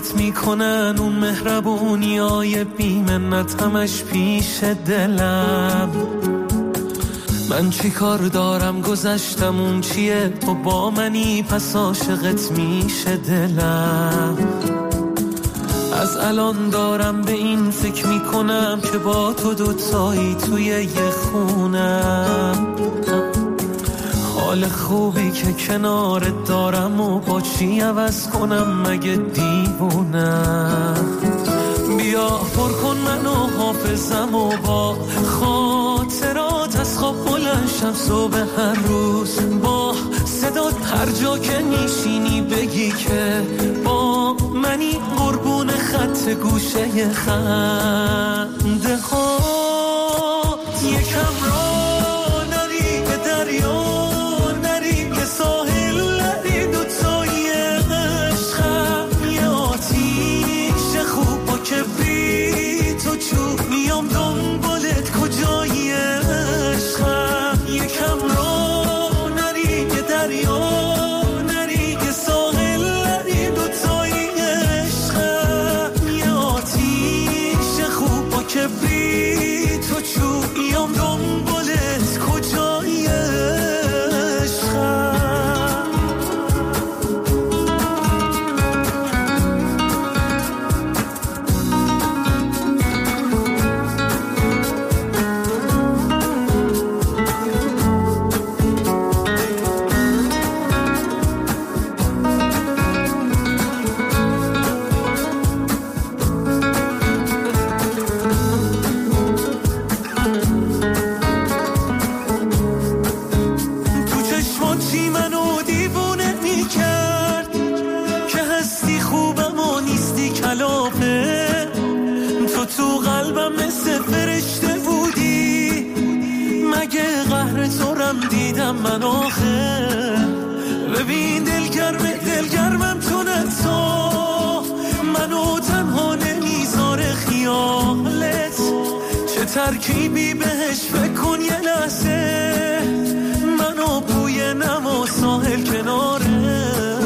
اذیتت میکنن اون مهربونیای بی‌منت همش پیش دلم. من چی کار دارم گذشتم اون چیه، تو با منی پس عاشقت میشه دلم. از الان دارم به این فکر میکنم که با تو دوتایی توی یه خونم. حال خوبی که کنارت دارم و با چی عوض کنم مگه دیوونم. بیا پر کن منو حافظم و با خاطرات از خواب بلند شم صبح هر روز. با صدات هر جا که میشینی بگی که با منی، قربون خط گوشه خنده ها. یکم را نری به دریا، نری به ساحل، نری دوتایی عشقم. یه آتیش خوب با کبریت و چوب میام دنبالت کجایی عشقم. یکم را نری به دریا، نری به ساحل، نری دوتایی عشقم. یه آتیش خوب با کبریت و چوب میام دنبالت کجایی عشقم. دیدم من آخه ببین دلگرمم تونه تو منو تنها نمیذاره خیالت. چه ترکیبی بهش فکر کن یه لحظه، منو بوی نم و ساحل کناره.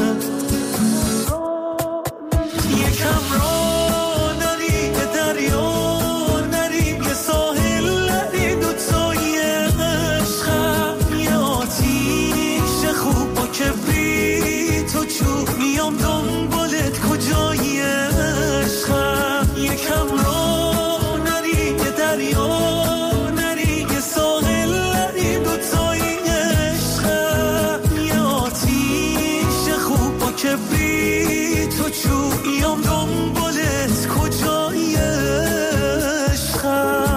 یکم را نری به دریا، نری به ساحل، نری دوتایی عشقم. یه آتیش خوب با کبریت و چوب میام دنبالت کجایی عشقم. یکم را نری به دریا، نری به ساحل، نری دوتایی عشقم. یه آتیش خوب با کبریت و چوب میام دنبالت کجایی عشقم.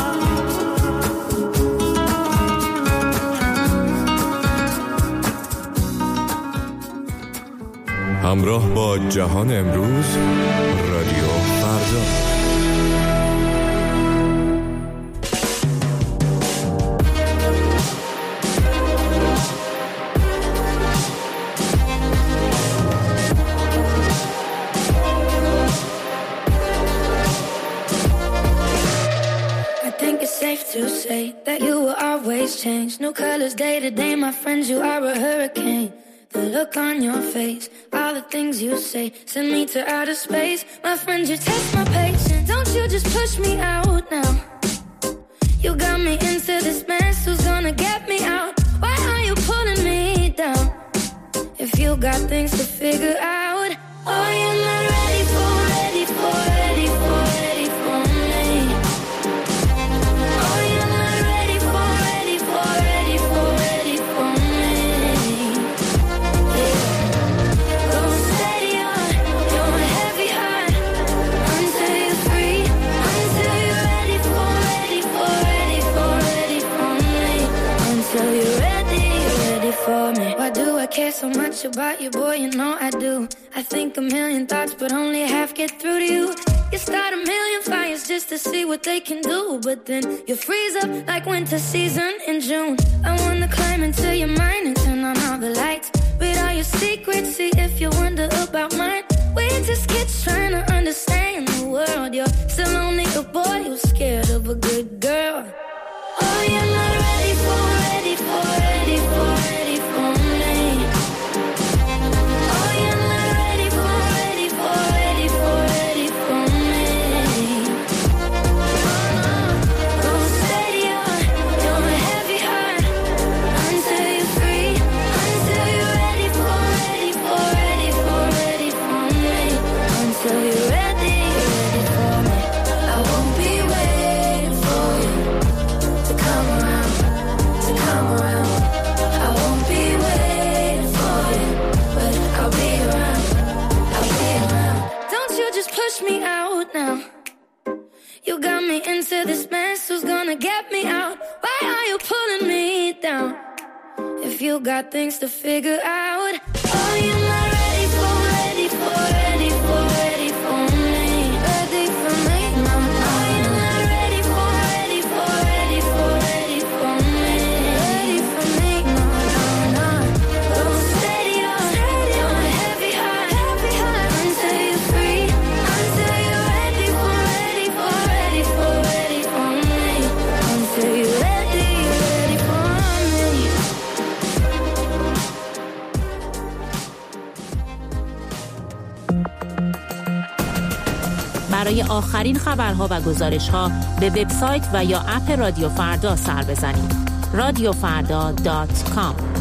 همراه با جهان امروز، رادیو فردا. To say that you will always change. New colors day to day, my friends, you are a hurricane. The look on your face, all the things you say, send me to outer space. My friend, you test my patience. Don't you just push me out now. You got me into this mess, who's gonna get me out? Why are you pulling me down? If you got things to figure out. Oh, you're not ready for me. Oh, you're not ready for me. Yeah. Go steady on your heavy heart until you're free, until you're ready for me. Until you're ready for me. Why do I care so much about you, boy? You know I do. I think a million thoughts, but only half get through to you. You start a million fires just to see what they can do, but then you freeze up like winter season in June. I wanna climb into your mind and turn on all the lights. Read all your secrets, see if you wonder about mine. We're just kids trying to understand the world. You're still only a boy who's scared of a good girl. Oh, you're not ready for me. Oh, you're not ready for me. You got me into this mess, who's gonna get me out? Why are you pulling me down? If you got things to figure out, oh, you're not ready for me. Ready for me. Ready for me, no. Oh, you're not ready for me. Ready for me. Ready for me, no. Go steady on a heavy heart. Until you're free, until you're ready for me. Until you're ready for me. برای آخرین خبرها و گزارش‌ها به وبسایت و یا اپ رادیو فردا سر بزنید. radiofarda.com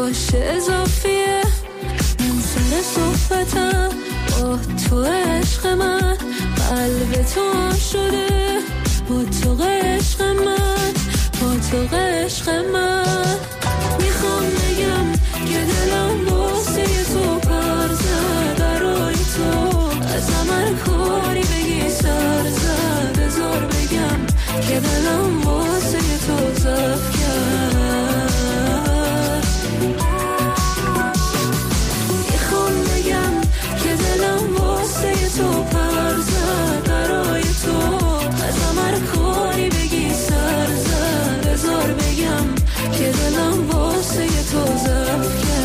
باشه اضافیه. من سر صحبتم با تو عشق من، قلب تو آن شده با تو عشق من، با تو عشق من. میخوام بگم که دلم واسه تو پر زد، برای تو از عمر کاری بگی سر زد. بذار بگم که دلم واسه تو زف کرد. میخوام بگم که دلم واسه تو پر زد، برای تو از عمر کاری بگی سر زد. بذار بگم که دلم واسه تو زف کرد.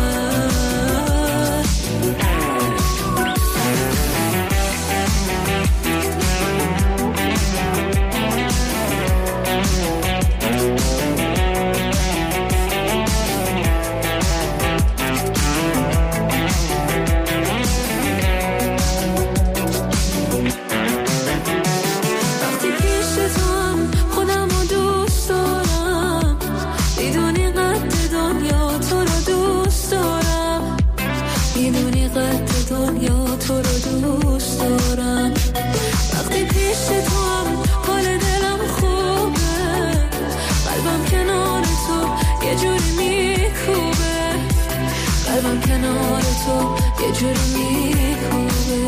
کنار تو یه جوری میخوبه.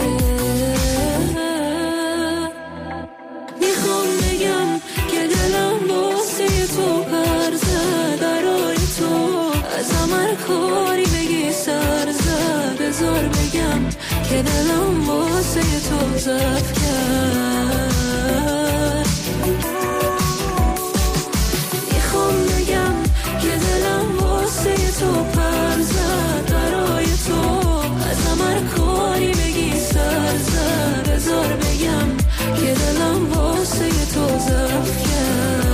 میخوام بگم که دلم واسه تو پر زد، برای تو از عمر کاری بگی سر زد. بذار بگم که دلم واسه تو زف کرد. میخوام بگم که دلم واسه تو پر زد، برای تو از عمر کاری بگی سر زد. بذار بگم که دلم واسه تو زف کرد.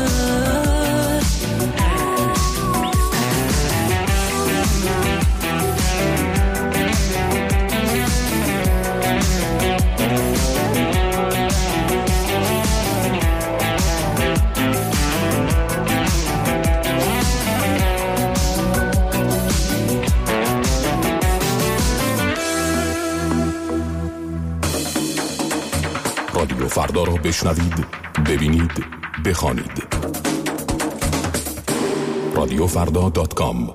رادیو فردا را بشنوید، ببینید، بخوانید. radiofrda.com.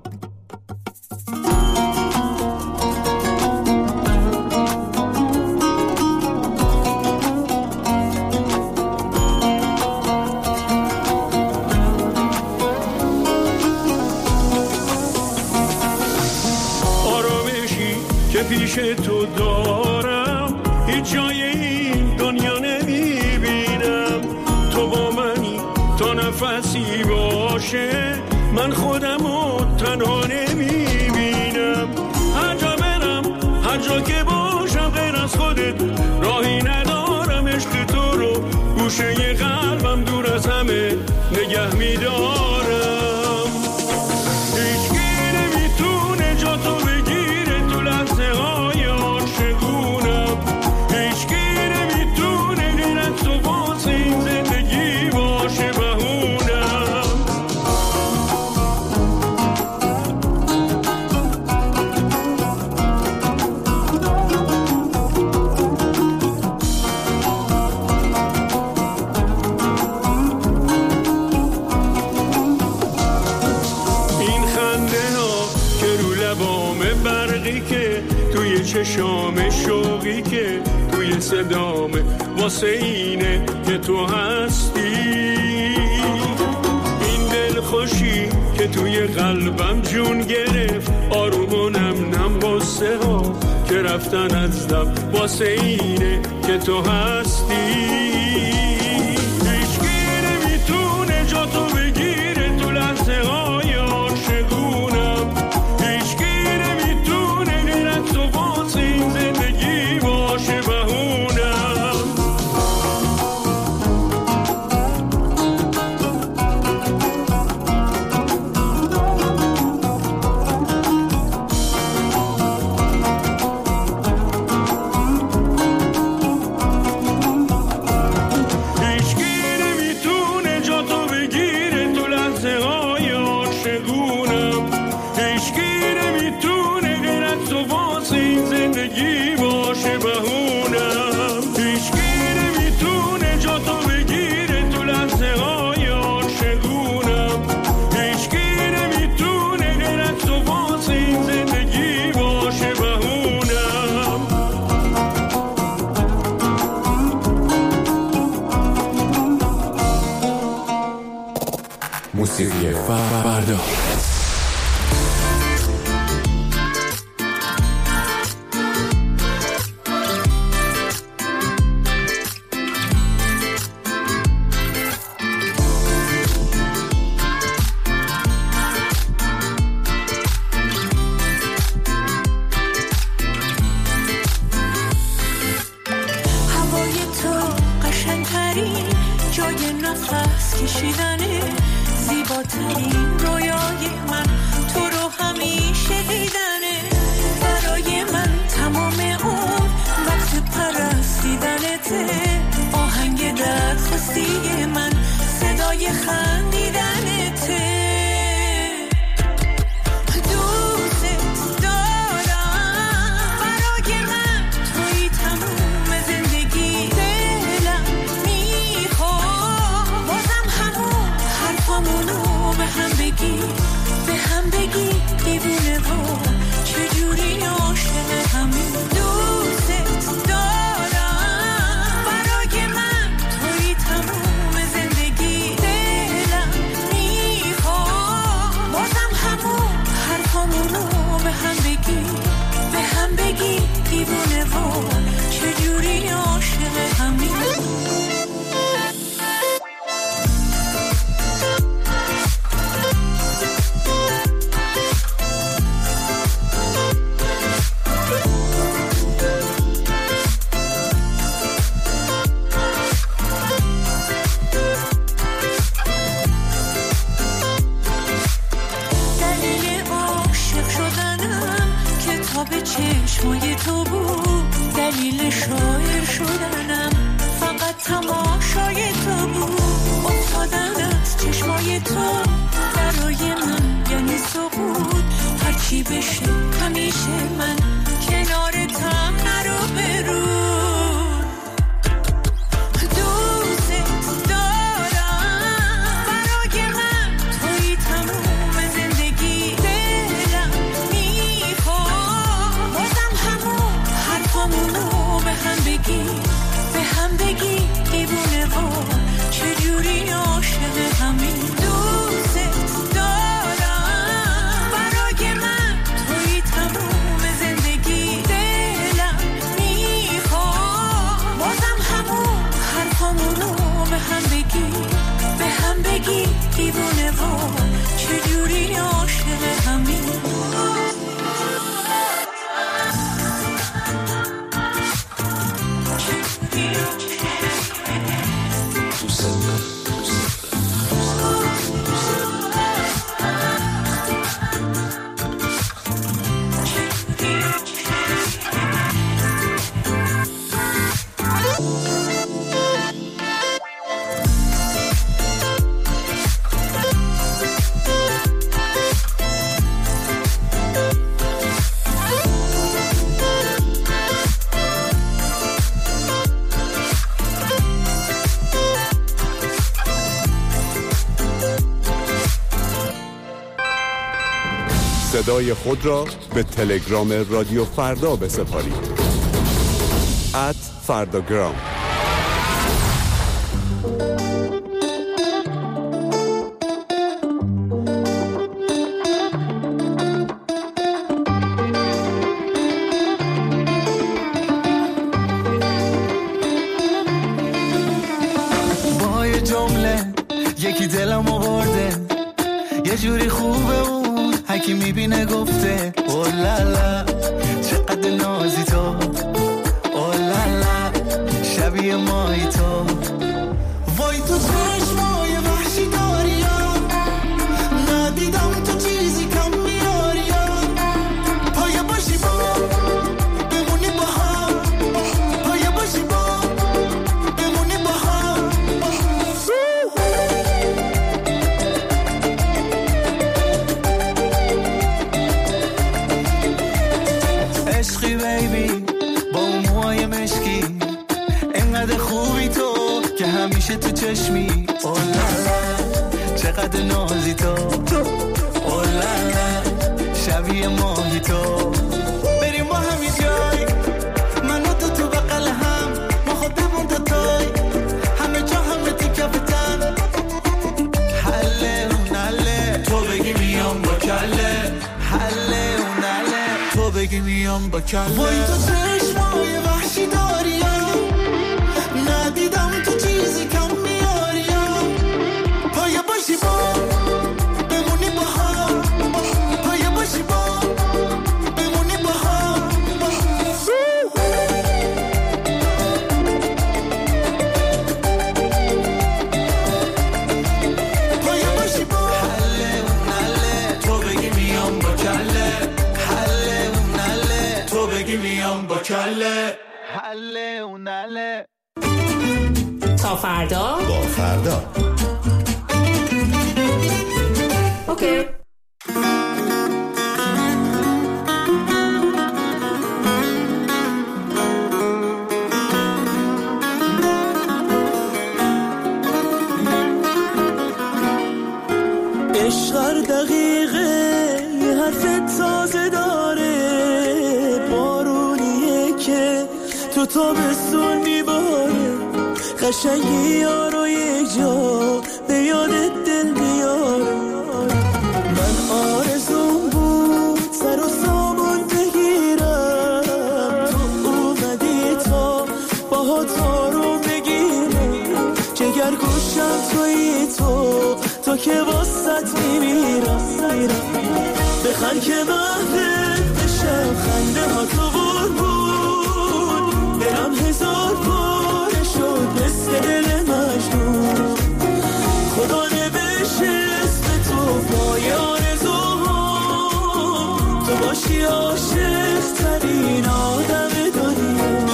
آرامشی که پیش تو دارم هیچ جای این دنیا نمیبینم. تو با منی تا نفسی باشه، من خودمو تنها نمیبینم. هر جا برم، هر جا که باشم غیر از خودت راهی ندارم. عشق تو رو گوشه قلبم دور از همه نگه میدارم. هیچکی نمیتونه جا تو بگیره تو لحظه های عاشقونم. هیچکی نمیتونه غیر از تو واسه این زندگی باشه بهونم. این خنده ها که رو لبامه، برقی که توی چشام، شوقی که توی صدامه، واسه اینه که تو هستی. این دلخوشی که توی قلبم جون گرفت، آروم و نم نم غصه ها که رفتن از دم، واسه اینه که تو هستی. هیچکی نمیتونه جا تو بگیره تو لحظه های عاشقونم. هیچکی نمیتونه غیر از تو واسه این زندگی باشه بهونم. زندگی باشه بهونم. هیچکی نمیتونه جا تو بگیره تو لحظه های عاشقونم. هیچکی نمیتونه غیر از تو واسه این زندگی باشه بهونم. موسیقی فردا. صدای خود را به تلگرام رادیو فردا بسپارید. @فرداگرام. با یه جمله یکی دلم آورده، یه جوری خوبه اون هکی میبینه گفته اولالا چقدر نازی تو، اولالا شبیه مایی تو، وای تو چشمای وحشی داریا، ندیدم تو چیزی کم میاریا، پایه باشی با بمونی با هم، پایه باشی با بمونی با هم. عشق عشقی بیبی با اون موهای مشکی، انقدر خوبی تو که همیشه تو چشمی. اولالا چقدر نازی تو، اولالا شبیه ماهی تو. بریم با همی جای من و تو بقل هم، ما خودمون تا تای همه جا همه تو کفتن. حله اون حله تو بگی میام با کله، حله اون حله تو بگی میام با کله. وای تو چشمای وحشی داریم، ندیدم تو چیزی کم میاریم. پایه باشی با بمونی با هم، پایه باشی با بمونی با هم. پایه باشی با حله اون حله تو بگی میام با کله، حله اون حله تو بگی میام با کله، حله اون حله. تا فردا با فردا. اوکی. عشق هر دقیقه یه حرف تازه داره، بارونیه که تو تابستون میباره. قشنگی یارو یک جا به یادت دل میاره. من آرزوم بود سر و سامون بگیرم، تو اومدی تا باها تارو بگیرم. جگر گوشم تویی تو که واسط میمیرم. بخند که محبت بشم، خنده ها تو بود برم هزار باره شد مثل دل مجنون. خدا نوشه اسم تو پای آرزوها، تو باشی عاشق ترین آدم دنیا.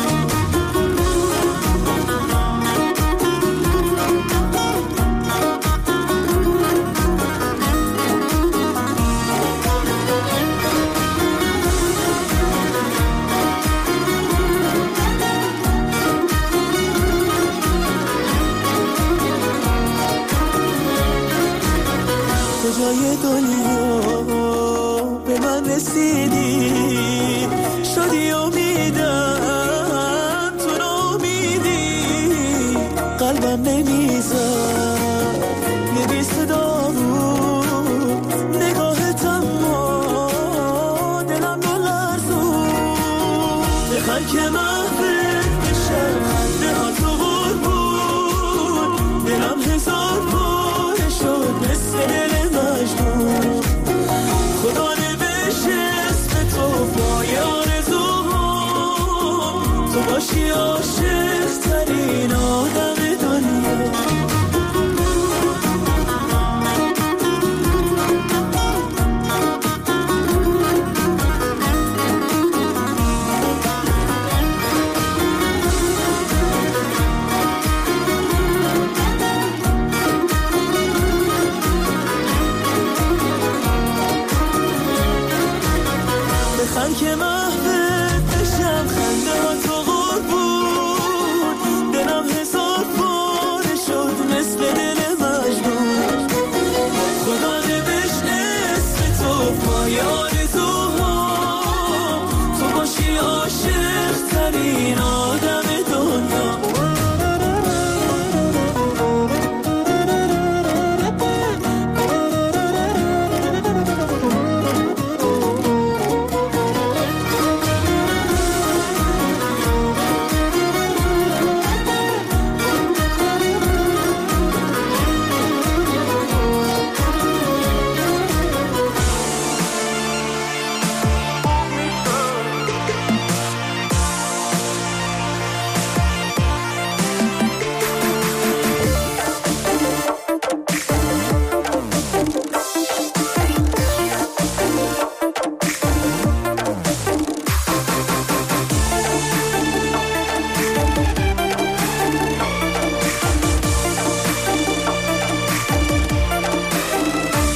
کجای دنیا به من رسیدی، شدی امیدم تو نامیدی. قلبم نمیزد یه بی صدا بود، نگاهت اما دلم نلرزون. بخند که محبت بشم، خنده ها تو بود دلم هزار باره شد مثل دل مجنون. خدا نوشه اسم تو پای آرزوها، تو باشی عاشق ترین آدم دنیا. بخند که محبت بشم، خنده ها تو غور بود دلم هزار باره شد مثل دل مجنون. خدا نوشت اسم تو پای آرزوها، تو باشی عاشق ترین آدم دنیا.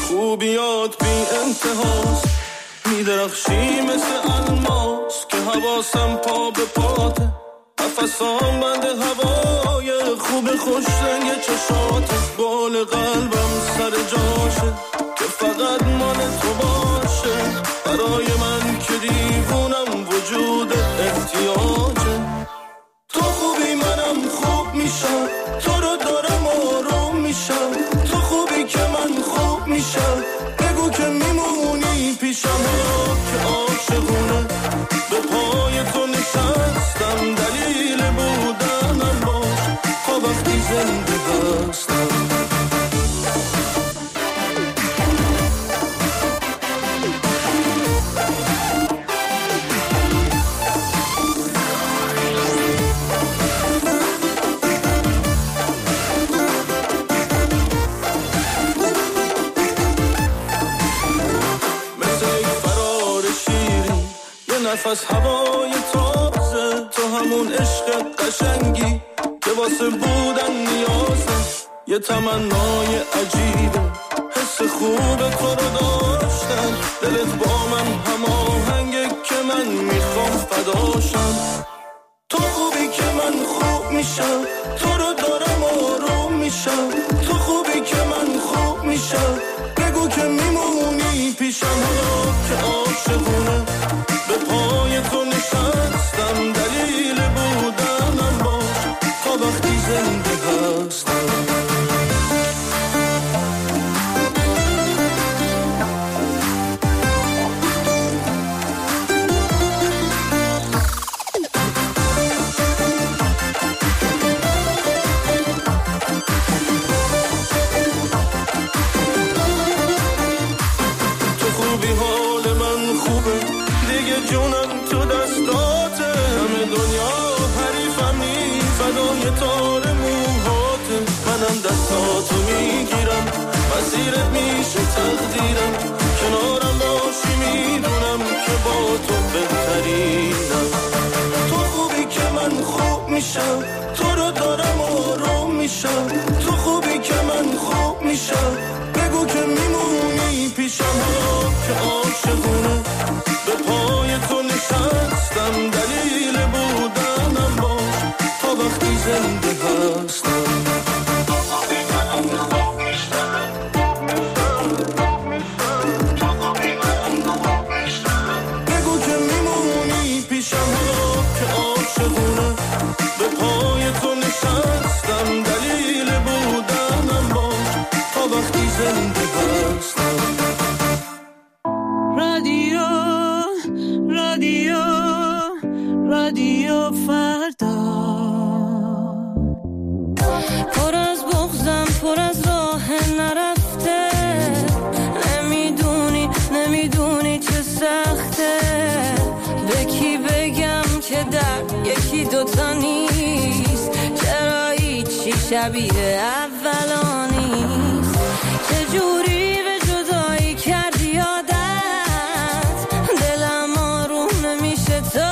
خوبیات بی انتهاست، میدرخشی مثل الماس که هوا لباسم پا به پاته، نفسام بند هوای خوب خوش رنگ چشاته، بال قلبم سر جاشه که فقط مال تو باشه، برای من که دیوونم وجود احتیاجه. تو خوبی منم خوب میشم، تو رو دارم آروم میشم، تو خوبی که من خوب میشم، بگو که میمونی پیشم که عاشقونه به پای تو نشستم، دلیل بودنم باش تا وقتی زنده هستم. نفس هوای تازه، تو همون عشق قشنگی که واسه بودن نیازه، یه تمنای عجیبه حس خوب تو رو داشتن، دلت با من هماهنگه که من میخوام فداشم. تو خوبی که من خوب میشم، تو رو دارم آروم میشم، تو خوبی که من خوب میشم، بگو که میمونی پیشم که عاشقونه به پای تو نشستم، دلیل بودنم باش تا وقتی زنده هستم. تو خوبی حال من خوبه دیگه، جونم تو دستاته، همه دنیا حریفم نی فدای تار موهاته، منم دستاتو میگیرم مسیرت میشه تقدیرم، کنارم باشی میدونم که با تو بهترینم. تو خوبی که من خوب میشم، تو رو دارم آروم میشم، تو خوبی که من خوب میشم، بگو که میمونی پیشم که عاشقونه به پای تو نشستم، دلیل بودنم باش تا وقتی زنده هستم. بگو که میمونی پیشم که عاشقونه به پای تو نشستم، دلیل بودنم باش تا وقتی زنده هستم. رادیو فردا، پر از بغضم، پر از راه نرفته، نمیدونی چه سخته، به کی بگم که در یکی دوتا نیست، چرا هیچی شبیه اولا نیست، چجوری به جدایی کردی عادت، دلم آروم نمیشه تا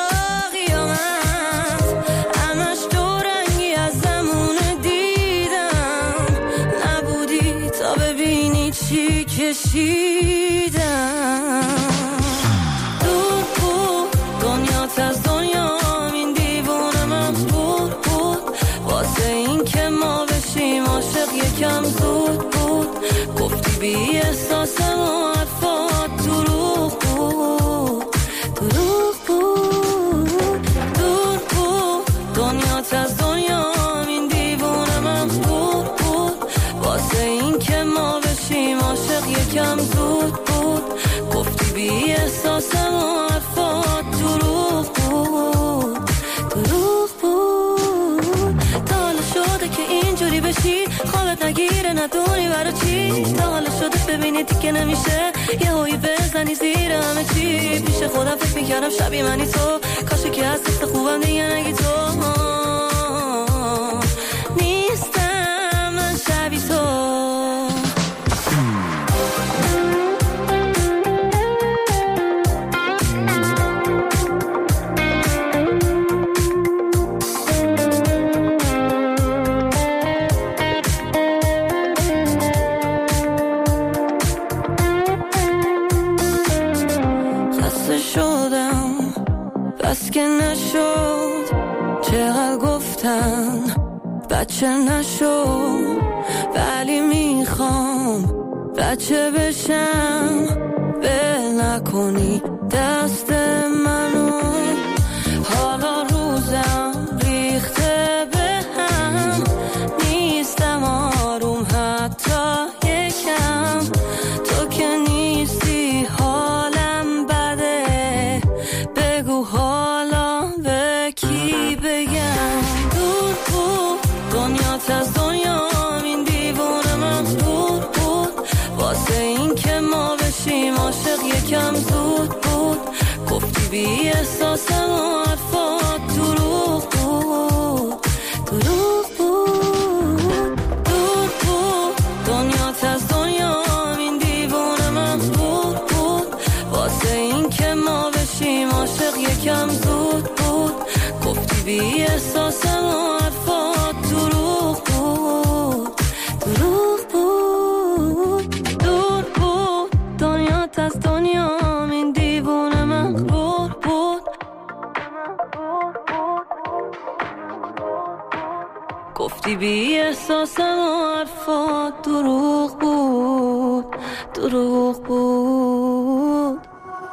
کشیدم. دور بود دنیات از دنیا، این دیوونه مخبور بود، واسه این که ما بشیم عاشق یکم زود بود، گفتی بی احساسم و حرفات دروغ بود. دور بود دنیات از دنیا، این دیوونه مخبور بود، واسه این که ما بشیم عاشق یکم زود بود، گفتی بی احساسم و حرفات دروغ بود. تا حالا شده که اینجوری بشی، خوابت نگیره ندونی برای چی، تا حالا شده ببینی دیگه نمیشه یه هایی بزنی زیر همه چی، پیش خودم فکر میکردم شبیه منی تو، کاشه که از دست خوبم دیگه نگی تو، نیستم من شبیه تو. Bas که نشد، چقدر گفتم بچه نشد، ولی میخوام بچه بشم. ول نکنی دست منو، حالا روزم ریخته به هم، نیستم آروم حتی یکم. تو که نیستی حالم بده، بگو حالا به کی بگم. دور بود دنیات از دنیام، این دیوونه مخدور بود، واسه این که ما بشیم عاشق یکم زود بود. گفتی بی احساسم و حرفات دروغ بود، دروغ بود. دور بود دنیات از دنیام، این دیوونه مخدور بود، واسه این که ما بشیم عاشق یکم زود بود. گفتی بی احساسم و حرفات دروغ بود، دروغ بود. دور بود دنیات از دنیام، این دیوونه مغرور بود. گفتی بی احساسم و حرفات دروغ بود، دروغ بود.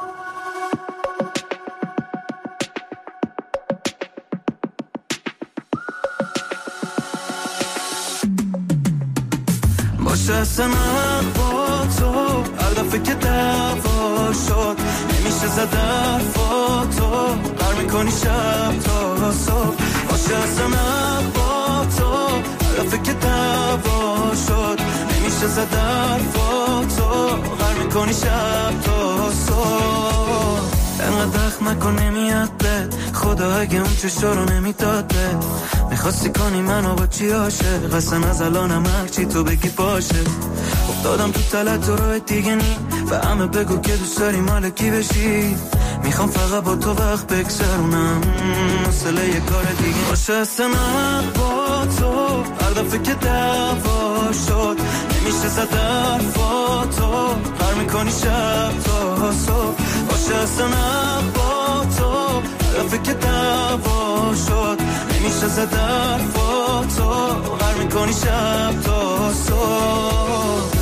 باشه اصلا با تو، هر دفعه که دعوا شد نمیشه زد حرفاتو، قر میکنی شب تا صبح. باشه اصلا با تو، هر دفعه که دعوا شد نمیشه زد حرفاتو، قر میکنی شب تا صبح. انقدر دخم نکن نمیاد بد، خدا اگه اون چشا رو نمیداد بد. میخواستی کنی منو با چی عاشق، اصلا از الانم هرچی تو بگی باشه. افتادم تو تلت تو راه دیگه نی، و همه بگو که دوست داری مال کی بشی. میخوام فقط با تو وقت بگذرونم، مسئله یه کار دیگه باشه. اصلا با تو، هر دفعه که دعوا شد نمیشه زد حرفاتو، قر میکنی شب تا صبح. باشه اصلا با تو، هر دفعه که دعوا شد نمیشه زد حرفاتو، قر میکنی شب تا صبح.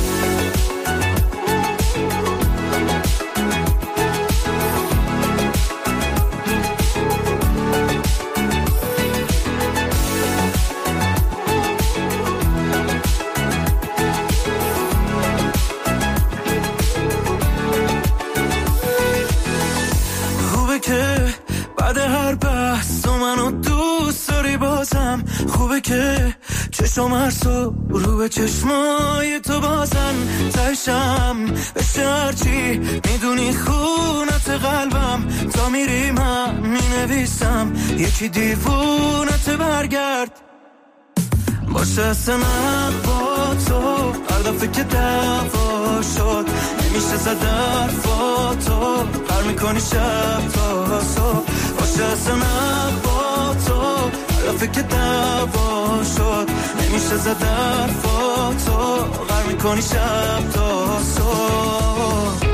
بعد هر بحث تو منو دوست داری بازم، خوبه که چشم هر صبح رو به چشمای تو بازن. تشم بشه هرچی میدونی خونت قلبم، تا میری من مینویسم یکی دیوونت برگرد. باشه اصلا با تو، هر دفعه که دعوا شد نمیشه زد حرفاتو، قر میکنی شب تا صبح. باشه اصلا با تو، هر دفعه که دعوا شد نمیشه زد حرفاتو، قر میکنی شب تا صبح.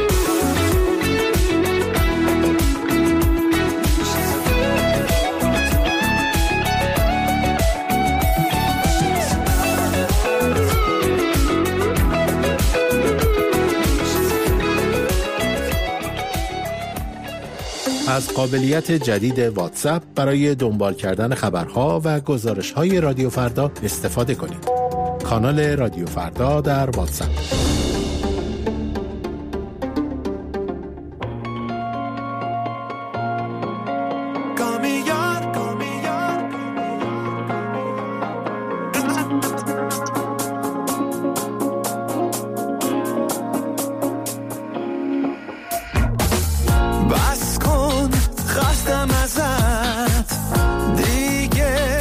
از قابلیت جدید واتساپ برای دنبال کردن خبرها و گزارش‌های رادیو فردا استفاده کنید. کانال رادیو فردا در واتساپ.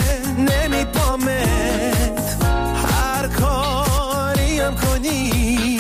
هر کاری هم کنی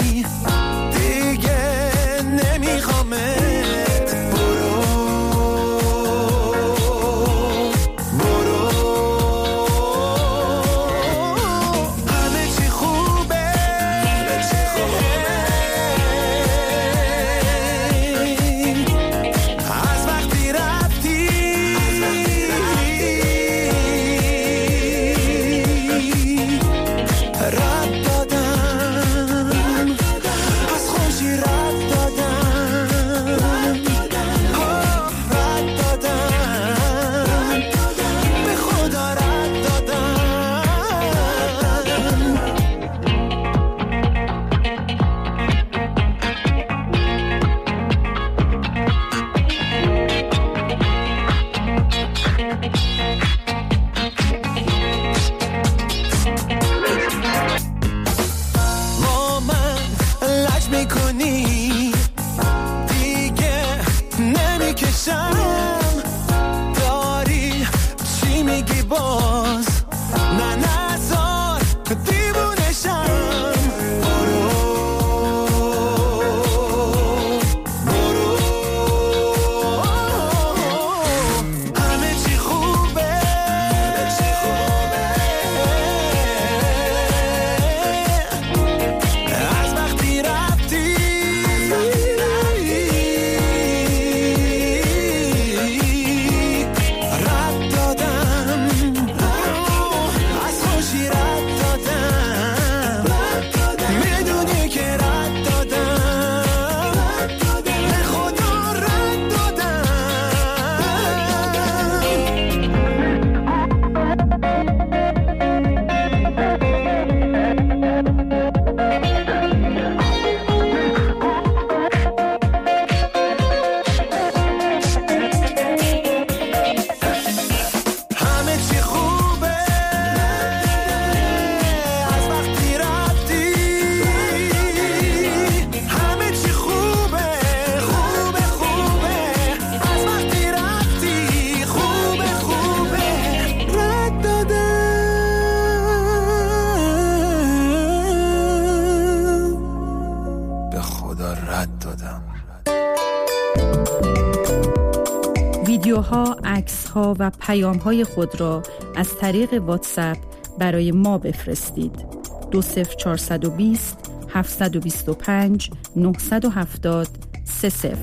ها و پیام های خود را از طریق واتساپ برای ما بفرستید. 20420 725 970 30.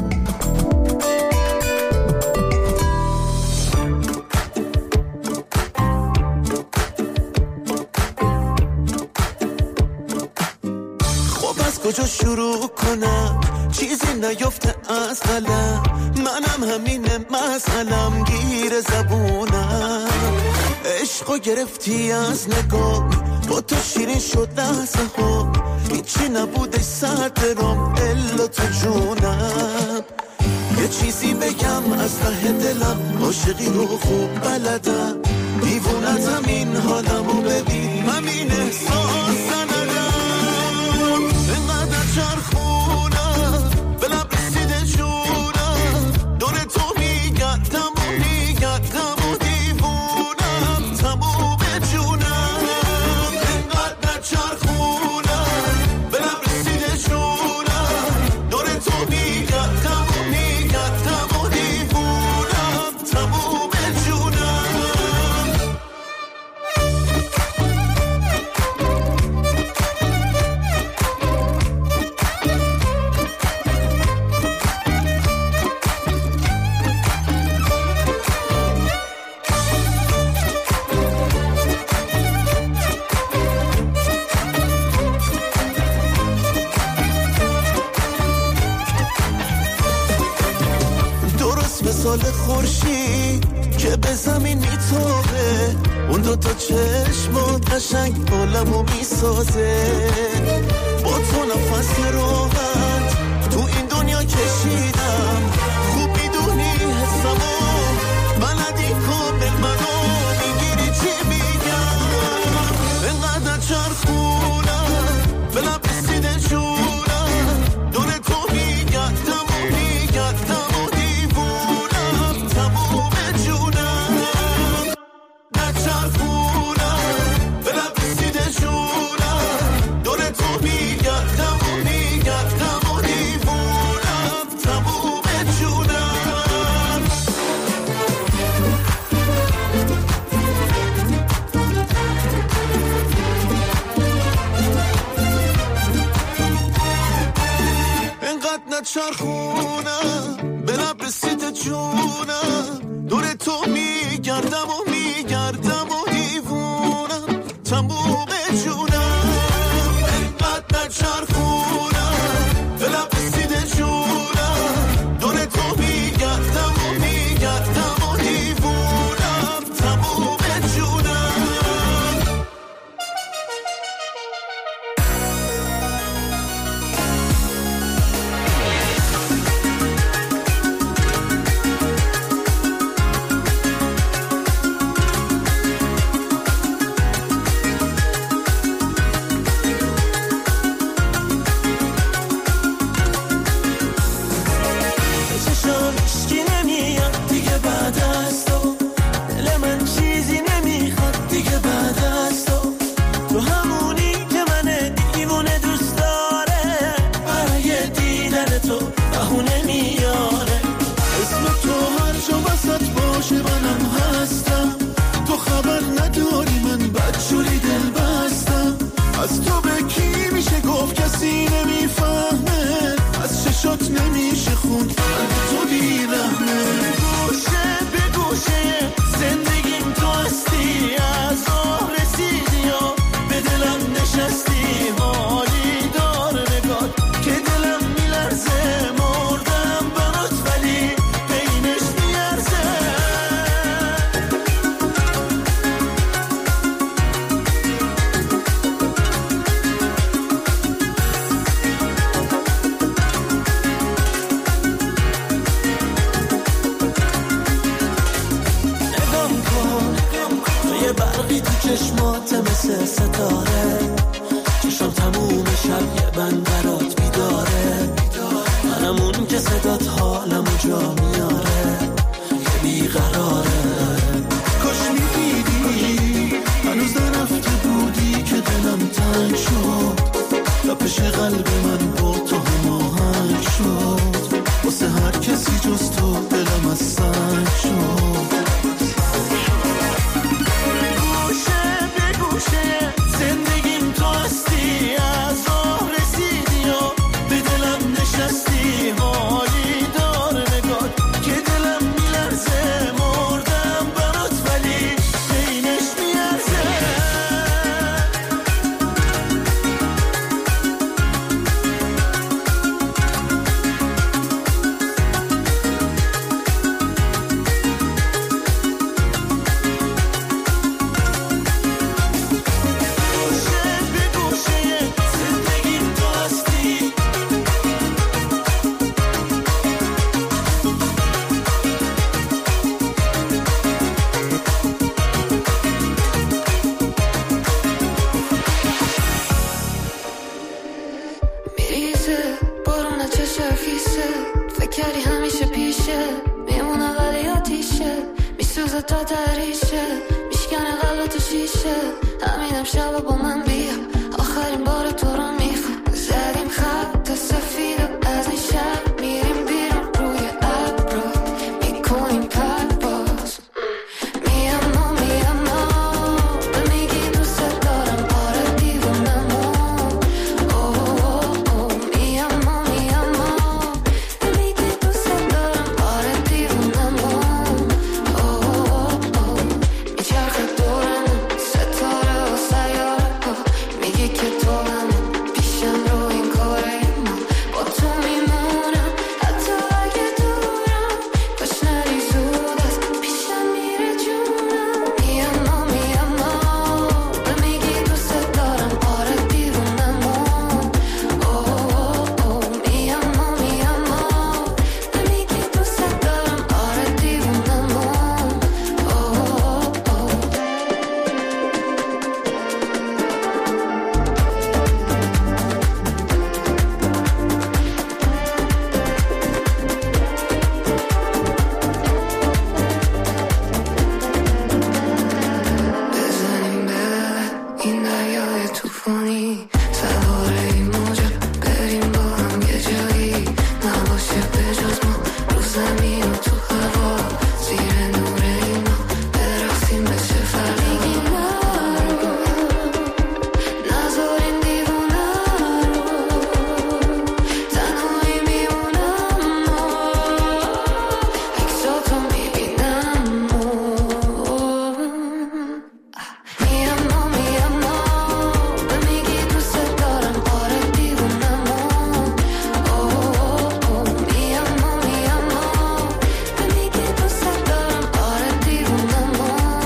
کجا شروع کنم چیزی نیفته از قلم، منم همینه مسئلم گیر زبونم. عشقو گرفتی از نگاه، با تو شیرین شد لحظه ها، هیچی نبوده سر درام الا تو جونم. یه چیزی بگم از ته دلم، عاشقی رو خوب بلدم، دیوونتم این حالمو ببین، همین احساس ندارم. اینقدر چرخونم به لب رسیده جونم، دور تو میگردم و دیوونم، تموم جونم. اینقدر چرخونم به لب رسیده جونم، دور تو میگردم و دیوونم، تموم جونم. مثال خورشید که به زمین میتابه، اون دوتا چشمات قشنگ عالمو میسازه. با تو نفس راحت تو این دنیا کشیدم، خوب میدونی حسمو بلدی کامل منو میگیری چی میگم. اینقدر چرخونم به لب رسیده جونم، دور تو میگردم و دیوونم، تموم جونم. نچرخونم به لب رسیده جونم، دور تو میگردم و دیوونم، تموم جونم. اینقدر نچرخونم به لب رسیده جونم، دور تو میگردم و دیوونم، تموم جونم. اینقدر نچرخونم به لب رسیده جونم، دور تو میگردم و دیوونم، تموم جونم. از تو به کی میشه گفت کسی نمیفهمه، از چشات نمیشه خوند تو بیرحمه. گوشه به گوشه زندگیم تو هستی، از راه رسیدی و به دلم نشستی. حالی دار نگات که دلم میلرزه، مردم برات ولی بینش میارزه. برقی تو چشمات مثل ستاره، چشم تموم شب یه بندرات بیداره. منم اون که صدات حالمو جا میاره، یه بیقراره. کاش میدیدی هنوز نرفته بودی که دلم تنگ شد، تا پیش قلب من با تو هماهنگ شد. واسه هر کسی جز تو دلم از سنگ شد. سوزه تا دریشه میشکنه قلب تو شیشه همینم شب با من بیا آخرین بار تو رو میخوام زدیم خط سفید از این شب میریم بیرون روی ابرو میکنیم پرواز میام به میگی دوست دارم آره دیوونمو میام به میگی دوست دارم آره دیوونمو میچرخه دورم ستاره و سیاره ها میگی که تو هم پیشم رو این کاره ما با تو میمونم حتی اگه دورم کاش نری زود از پیشم میره جونم میام به میگی دوست دارم آره دیوونمو میام به میگی دوست دارم آره دیوونمو بزنیم بله این دریای توفانی سوار این موجا بریم با هم یه جایی نباشه بجز ما رو زمین و تو هوا زیر نور اینا برقصیم بشه فرقی نرو نذاریم دیوونه رو تنهایی میمونم عکساتو میبینم میام به میگی دوست دارم آره دیوونمو میام به میگی دوست دارم آره دیوونمو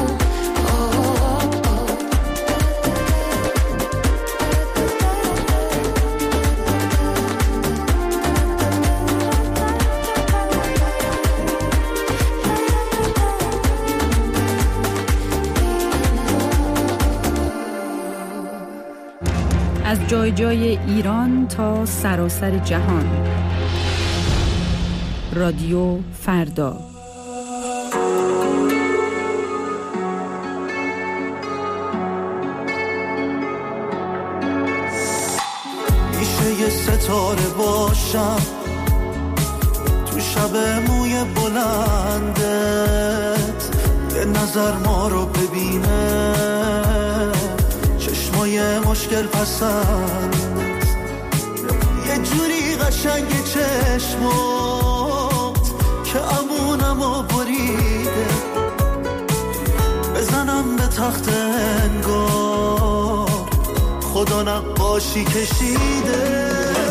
از جای جای ایران تا سراسر جهان. رادیو فردا. میشه یه ستاره باشم تو شب موی بلندت یه نظر ما رو ببینه چشمای مشکل پسند یه جوری قشنگ چشمات که امونمو بریده بزنم به تخت انگار خدا نقاشی کشیده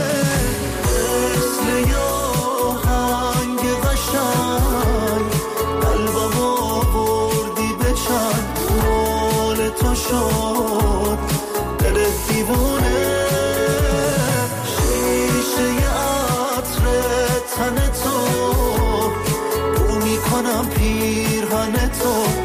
مثل یه آهنگ قشنگ قلبمو بردی به چند مال تو شد دل دیوونه شیشه عطر تن تو بو میکنم پیرهن تو